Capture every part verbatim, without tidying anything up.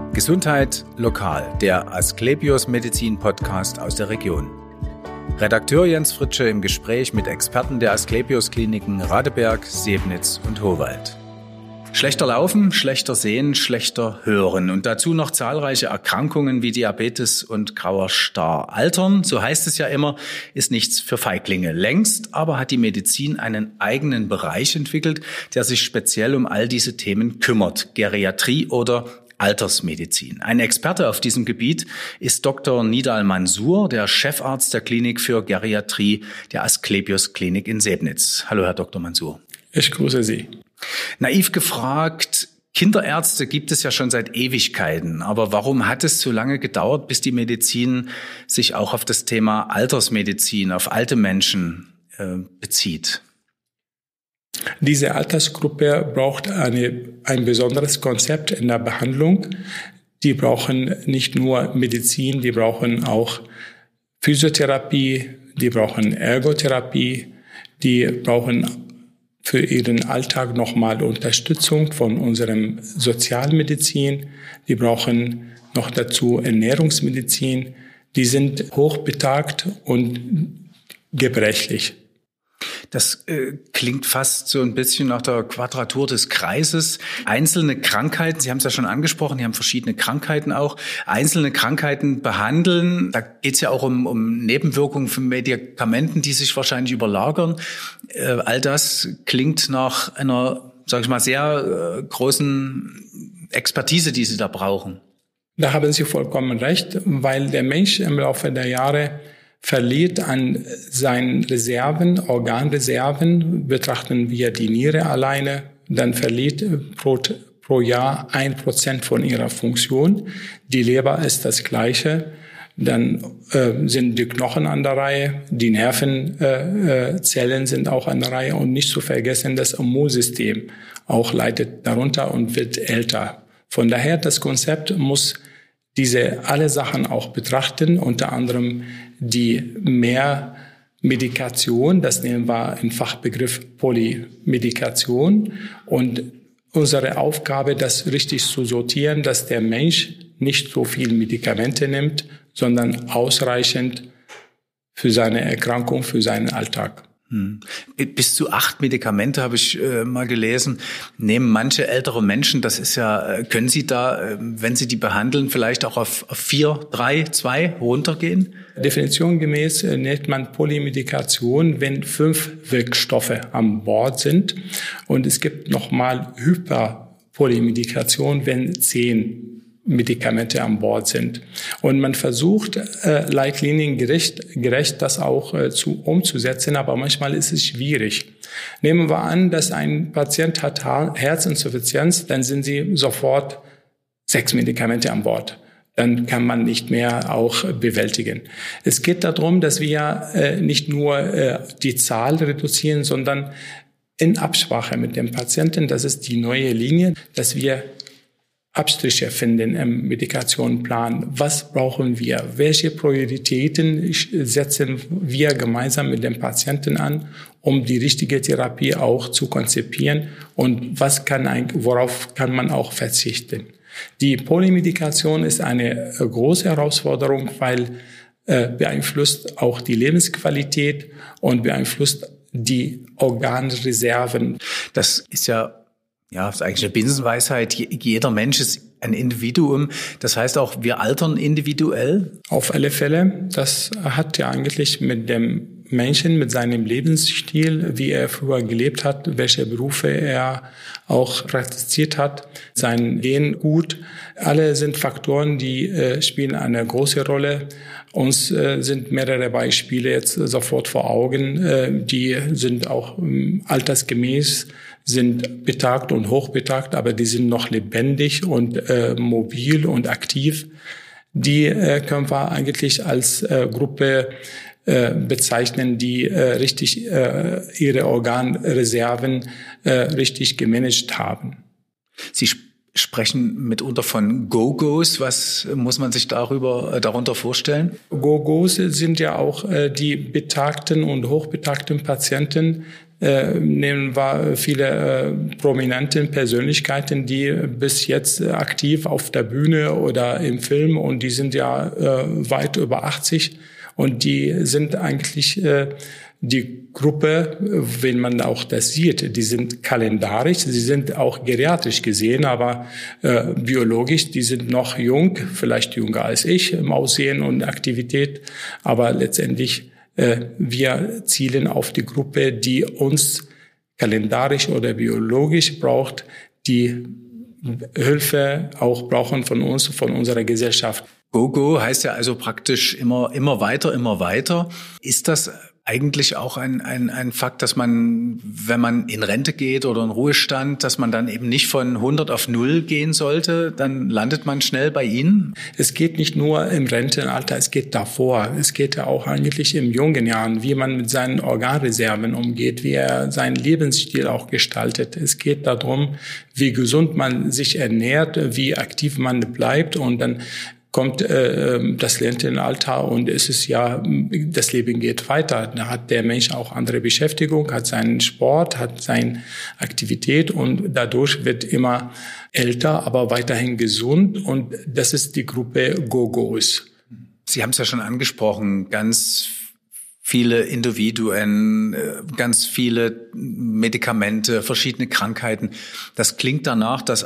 Gesundheit lokal, der Asklepios Medizin Podcast aus der Region. Redakteur Jens Fritsche im Gespräch mit Experten der Asklepios Kliniken Radeberg, Sebnitz und Howald. Schlechter Laufen, schlechter Sehen, schlechter Hören und dazu noch zahlreiche Erkrankungen wie Diabetes und grauer Star. Altern, so heißt es ja immer, ist nichts für Feiglinge. Längst aber hat die Medizin einen eigenen Bereich entwickelt, der sich speziell um all diese Themen kümmert. Geriatrie oder Altersmedizin. Ein Experte auf diesem Gebiet ist Doktor Nidal Mansour, der Chefarzt der Klinik für Geriatrie der Asklepios Klinik in Sebnitz. Hallo, Herr Doktor Mansour. Ich grüße Sie. Naiv gefragt, Kinderärzte gibt es ja schon seit Ewigkeiten. Aber warum hat es so lange gedauert, bis die Medizin sich auch auf das Thema Altersmedizin, auf alte Menschen äh, bezieht? Diese Altersgruppe braucht eine, ein besonderes Konzept in der Behandlung. Die brauchen nicht nur Medizin, die brauchen auch Physiotherapie, die brauchen Ergotherapie, die brauchen für ihren Alltag nochmal Unterstützung von unserem Sozialmedizin. Die brauchen noch dazu Ernährungsmedizin. Die sind hochbetagt und gebrechlich. Das äh, klingt fast so ein bisschen nach der Quadratur des Kreises. Einzelne Krankheiten, Sie haben es ja schon angesprochen, die haben verschiedene Krankheiten auch. Einzelne Krankheiten behandeln, da geht es ja auch um, um Nebenwirkungen von Medikamenten, die sich wahrscheinlich überlagern. Äh, all das klingt nach einer, sage ich mal, sehr äh, großen Expertise, die Sie da brauchen. Da haben Sie vollkommen recht, weil der Mensch im Laufe der Jahre verliert an seinen Reserven, Organreserven, betrachten wir die Niere alleine, dann verliert pro, pro Jahr ein Prozent von ihrer Funktion. Die Leber ist das Gleiche. Dann äh, sind die Knochen an der Reihe, die Nervenzellen äh, sind auch an der Reihe und nicht zu vergessen, das Immunsystem auch leidet darunter und wird älter. Von daher, das Konzept muss diese alle Sachen auch betrachten, unter anderem die Mehrmedikation, das nennen wir im Fachbegriff Polymedikation. Und unsere Aufgabe, das richtig zu sortieren, dass der Mensch nicht so viel Medikamente nimmt, sondern ausreichend für seine Erkrankung, für seinen Alltag. Hm. Bis zu acht Medikamente habe ich äh, mal gelesen, nehmen manche ältere Menschen. Das ist ja, äh, können Sie da, äh, wenn Sie die behandeln, vielleicht auch auf, auf vier, drei, zwei runtergehen? Definition gemäß äh, nennt man Polymedikation, wenn fünf Wirkstoffe an Bord sind. Und es gibt nochmal Hyperpolymedikation, wenn zehn Medikamente an Bord sind. Und man versucht, äh, Leitlinien gerecht, gerecht das auch äh, zu, umzusetzen, aber manchmal ist es schwierig. Nehmen wir an, dass ein Patient hat Herzinsuffizienz, dann sind sie sofort sechs Medikamente an Bord. Dann kann man nicht mehr auch bewältigen. Es geht darum, dass wir äh, nicht nur äh, die Zahl reduzieren, sondern in Absprache mit dem Patienten, das ist die neue Linie, dass wir Abstriche finden im Medikationsplan. Was brauchen wir? Welche Prioritäten setzen wir gemeinsam mit dem Patienten an, um die richtige Therapie auch zu konzipieren? Und was kann ein, worauf kann man auch verzichten? Die Polymedikation ist eine große Herausforderung, weil äh, beeinflusst auch die Lebensqualität und beeinflusst die Organreserven. Das ist ja Ja, das ist eigentlich eine Binsenweisheit. Jeder Mensch ist ein Individuum. Das heißt auch, wir altern individuell? Auf alle Fälle. Das hat ja eigentlich mit dem Menschen, mit seinem Lebensstil, wie er früher gelebt hat, welche Berufe er auch praktiziert hat, sein Gehen gut. Alle sind Faktoren, die äh, spielen eine große Rolle. Uns äh, sind mehrere Beispiele jetzt sofort vor Augen. Äh, die sind auch ähm, altersgemäß, sind betagt und hochbetagt, aber die sind noch lebendig und äh, mobil und aktiv. Die äh, können wir eigentlich als äh, Gruppe äh, bezeichnen, die äh, richtig äh, ihre Organreserven äh, richtig gemanagt haben. Sie sp- sprechen mitunter von Go-Go's. Was muss man sich darüber äh, darunter vorstellen? Go-Go's sind ja auch äh, die betagten und hochbetagten Patienten, Äh, nehmen wir viele äh, prominente Persönlichkeiten, die bis jetzt aktiv auf der Bühne oder im Film, und die sind ja äh, weit über achtzig, und die sind eigentlich äh, die Gruppe, wenn man auch das sieht, die sind kalendarisch, sie sind auch geriatrisch gesehen, aber äh, biologisch, die sind noch jung, vielleicht jünger als ich im Aussehen und Aktivität, aber letztendlich äh, wir zielen auf die Gruppe, die uns kalendarisch oder biologisch braucht, die Hilfe auch brauchen von uns, von unserer Gesellschaft. Go-Go heißt ja also praktisch immer, immer weiter, immer weiter. Ist das eigentlich auch ein, ein, ein Fakt, dass man, wenn man in Rente geht oder in Ruhestand, dass man dann eben nicht von hundert auf null gehen sollte? Dann landet man schnell bei Ihnen? Es geht nicht nur im Rentenalter, es geht davor. Es geht ja auch eigentlich in jungen Jahren, wie man mit seinen Organreserven umgeht, wie er seinen Lebensstil auch gestaltet. Es geht darum, wie gesund man sich ernährt, wie aktiv man bleibt, und dann kommt äh, das Rentenalter und es ist ja, das Leben geht weiter. Da hat der Mensch auch andere Beschäftigung, hat seinen Sport, hat seine Aktivität, und dadurch wird immer älter, aber weiterhin gesund, und das ist die Gruppe Go-Go's. Sie haben es ja schon angesprochen, ganz viele Individuen, ganz viele Medikamente, verschiedene Krankheiten. Das klingt danach, dass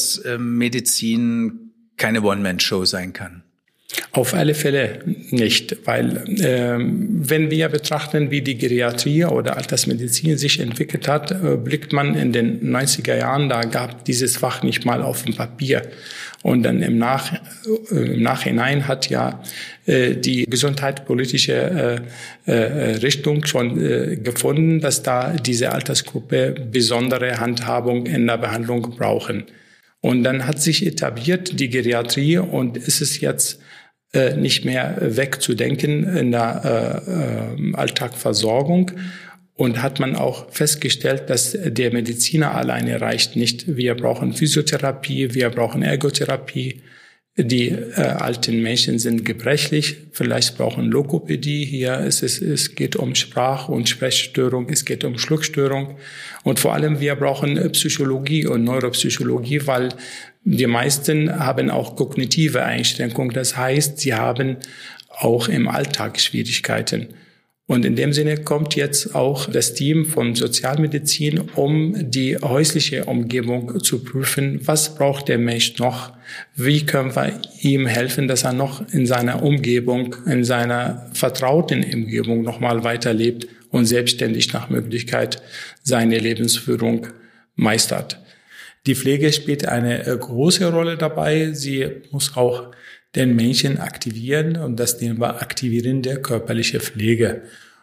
Altersmedizin keine One-Man-Show sein kann. Auf alle Fälle nicht, weil äh, wenn wir betrachten, wie die Geriatrie oder Altersmedizin sich entwickelt hat, äh, blickt man in den neunziger Jahren, da gab dieses Fach nicht mal auf dem Papier. Und dann im, Nach, äh, im Nachhinein hat ja äh, die gesundheitspolitische äh, äh, Richtung schon äh, gefunden, dass da diese Altersgruppe besondere Handhabung in der Behandlung brauchen. Und dann hat sich etabliert die Geriatrie, und ist es jetzt äh, nicht mehr wegzudenken in der äh, äh, Alltagsversorgung. Und hat man auch festgestellt, dass der Mediziner alleine reicht nicht. Wir brauchen Physiotherapie, wir brauchen Ergotherapie. Die äh, alten Menschen sind gebrechlich, vielleicht brauchen Logopädie. Hier ist es, es geht um Sprach- und Sprechstörung, es geht um Schluckstörung. Und vor allem wir brauchen Psychologie und Neuropsychologie, weil die meisten haben auch kognitive Einschränkungen. Das heißt, sie haben auch im Alltag Schwierigkeiten. Und in dem Sinne kommt jetzt auch das Team von Sozialmedizin, um die häusliche Umgebung zu prüfen. Was braucht der Mensch noch? Wie können wir ihm helfen, dass er noch in seiner Umgebung, in seiner vertrauten Umgebung nochmal weiterlebt und selbstständig nach Möglichkeit seine Lebensführung meistert? Die Pflege spielt eine große Rolle dabei. Sie muss auch den Menschen aktivieren, und das nennen wir aktivierende körperliche Pflege.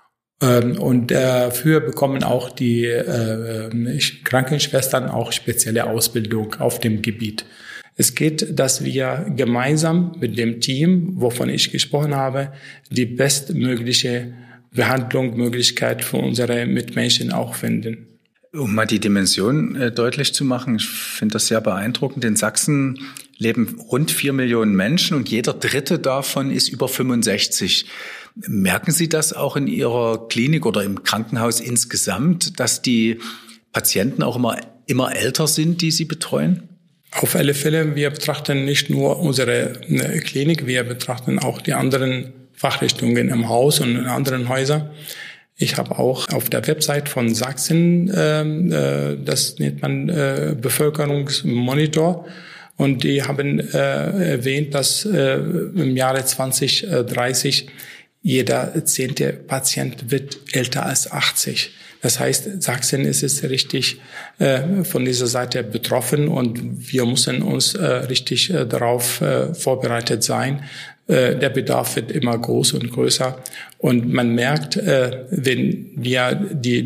Und dafür bekommen auch die Krankenschwestern auch spezielle Ausbildung auf dem Gebiet. Es geht, dass wir gemeinsam mit dem Team, wovon ich gesprochen habe, die bestmögliche Behandlung, Möglichkeit für unsere Mitmenschen auch finden. Um mal die Dimension äh, deutlich zu machen, ich finde das sehr beeindruckend. In Sachsen leben rund vier Millionen Menschen, und jeder dritte davon ist über fünfundsechzig. Merken Sie das auch in Ihrer Klinik oder im Krankenhaus insgesamt, dass die Patienten auch immer, immer älter sind, die Sie betreuen? Auf alle Fälle. Wir betrachten nicht nur unsere Klinik, wir betrachten auch die anderen Fachrichtungen im Haus und in anderen Häusern. Ich habe auch auf der Website von Sachsen, äh, das nennt man äh, Bevölkerungsmonitor, und die haben äh, erwähnt, dass äh, im Jahre zwanzig dreißig jeder zehnte Patient wird älter als achtzig. Das heißt, Sachsen ist es richtig äh, von dieser Seite betroffen, und wir müssen uns äh, richtig äh, darauf äh, vorbereitet sein. Äh, der Bedarf wird immer größer und größer, und man merkt, äh, wenn wir die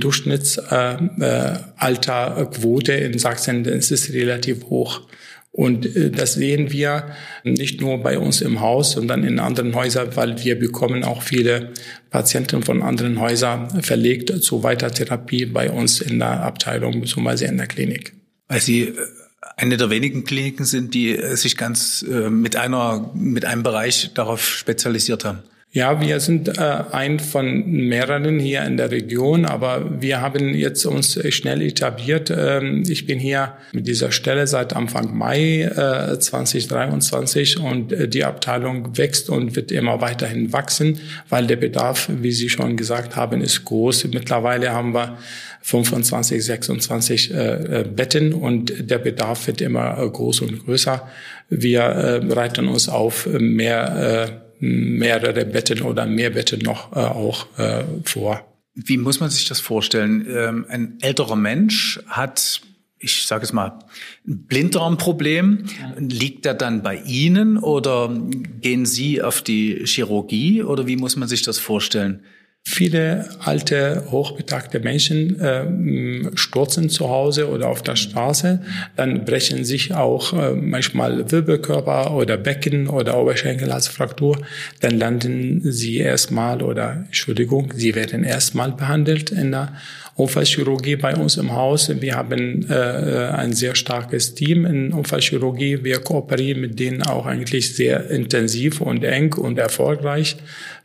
Durchschnittsalterquote äh, äh, in Sachsen, dann ist es relativ hoch. Und das sehen wir nicht nur bei uns im Haus, sondern in anderen Häusern, weil wir bekommen auch viele Patienten von anderen Häusern verlegt zur Weitertherapie bei uns in der Abteilung bzw. in der Klinik. Weil Sie eine der wenigen Kliniken sind, die sich ganz mit einer mit einem Bereich darauf spezialisiert haben. Ja, wir sind äh, ein von mehreren hier in der Region, aber wir haben jetzt uns schnell etabliert. Ähm, ich bin hier mit dieser Stelle seit Anfang Mai äh, zwanzig dreiundzwanzig und äh, die Abteilung wächst und wird immer weiterhin wachsen, weil der Bedarf, wie Sie schon gesagt haben, ist groß. Mittlerweile haben wir fünfundzwanzig, sechsundzwanzig äh, Betten und der Bedarf wird immer äh, groß und größer. Wir äh, bereiten uns auf mehr äh, mehrere Betten oder mehr Betten noch äh, auch äh, vor. Wie muss man sich das vorstellen? Ähm, ein älterer Mensch hat, ich sage es mal, ein Blinddarmproblem. Liegt er dann bei Ihnen oder gehen Sie auf die Chirurgie oder wie muss man sich das vorstellen? Viele alte, hochbetagte Menschen äh, stürzen zu Hause oder auf der Straße. Dann brechen sich auch äh, manchmal Wirbelkörper oder Becken oder Oberschenkel als Fraktur. Dann landen sie erstmal oder, Entschuldigung, sie werden erstmal behandelt in der Unfallchirurgie bei uns im Haus. Wir haben äh, ein sehr starkes Team in Unfallchirurgie. Wir kooperieren mit denen auch eigentlich sehr intensiv und eng und erfolgreich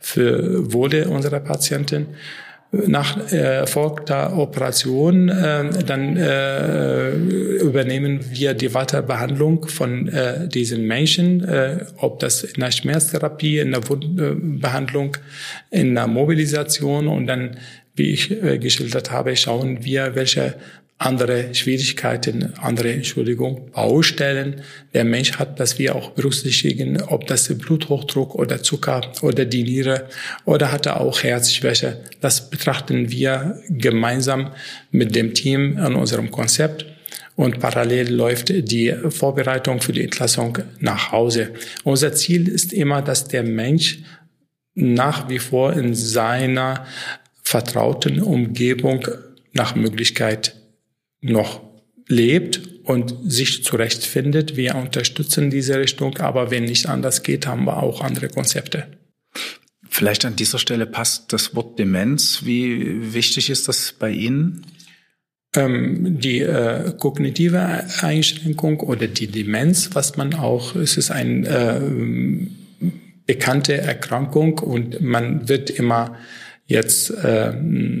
für Wohle unserer Patienten. Nach äh, erfolgter Operation äh, dann äh, übernehmen wir die Weiterbehandlung von äh, diesen Menschen, äh, ob das in der Schmerztherapie, in der Wundbehandlung, in der Mobilisation und dann, wie ich äh, geschildert habe, schauen wir, welche andere Schwierigkeiten, andere, Entschuldigung, Baustellen der Mensch hat, dass wir auch berücksichtigen, ob das Bluthochdruck oder Zucker oder die Niere oder hat er auch Herzschwäche. Das betrachten wir gemeinsam mit dem Team an unserem Konzept. Und parallel läuft die Vorbereitung für die Entlassung nach Hause. Unser Ziel ist immer, dass der Mensch nach wie vor in seiner vertrauten Umgebung nach Möglichkeit noch lebt und sich zurechtfindet. Wir unterstützen diese Richtung, aber wenn nicht anders geht, haben wir auch andere Konzepte. Vielleicht an dieser Stelle passt das Wort Demenz. Wie wichtig ist das bei Ihnen? Ähm, die äh, kognitive Einschränkung oder die Demenz, was man auch, es ist eine äh, bekannte Erkrankung und man wird immer jetzt äh,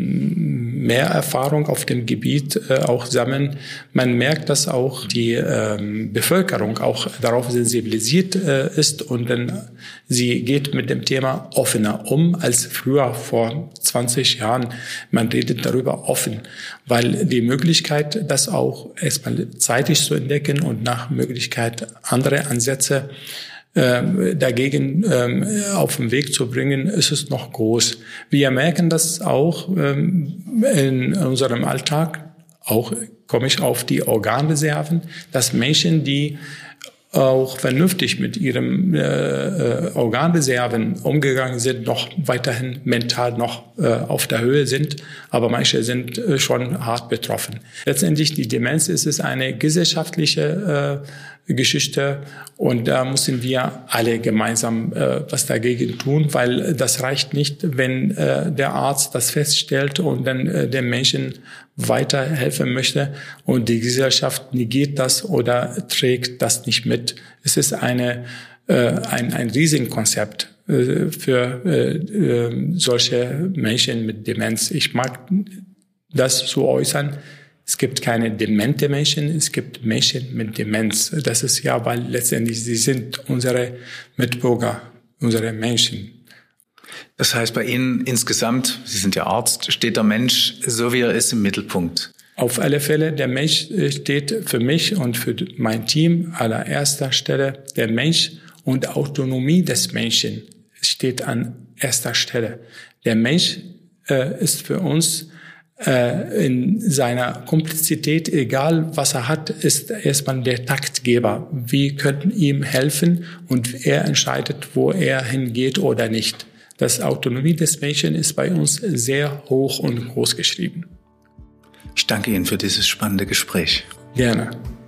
mehr Erfahrung auf dem Gebiet äh, auch sammeln. Man merkt, dass auch die äh, Bevölkerung auch darauf sensibilisiert äh, ist und dann sie geht mit dem Thema offener um als früher vor zwanzig Jahren. Man redet darüber offen, weil die Möglichkeit, das auch erstmal zeitig zu entdecken und nach Möglichkeit andere Ansätze Äh, dagegen ähm, auf den Weg zu bringen, ist es noch groß. Wir merken das auch ähm, in unserem Alltag, auch komme ich auf die Organreserven, dass Menschen, die auch vernünftig mit ihren äh, Organreserven umgegangen sind, noch weiterhin mental noch äh, auf der Höhe sind, aber manche sind äh, schon hart betroffen. Letztendlich die Demenz ist es eine gesellschaftliche äh, Geschichte und da müssen wir alle gemeinsam äh, was dagegen tun, weil das reicht nicht, wenn äh, der Arzt das feststellt und dann äh, den Menschen weiterhelfen möchte und die Gesellschaft negiert das oder trägt das nicht mit. Es ist eine, äh, ein, ein Riesenkonzept äh, für äh, äh, solche Menschen mit Demenz. Ich mag das so äußern. Es gibt keine demente Menschen, es gibt Menschen mit Demenz. Das ist ja, weil letztendlich sie sind unsere Mitbürger, unsere Menschen. Das heißt, bei Ihnen insgesamt, Sie sind ja Arzt, steht der Mensch, so wie er ist, im Mittelpunkt. Auf alle Fälle, der Mensch steht für mich und für mein Team an allererster Stelle. Der Mensch und Autonomie des Menschen steht an erster Stelle. Der Mensch äh, ist für uns äh, in seiner Komplexität, egal was er hat, ist erstmal der Taktgeber. Wir können ihm helfen und er entscheidet, wo er hingeht oder nicht. Das Autonomie des Menschen ist bei uns sehr hoch und groß geschrieben. Ich danke Ihnen für dieses spannende Gespräch. Gerne.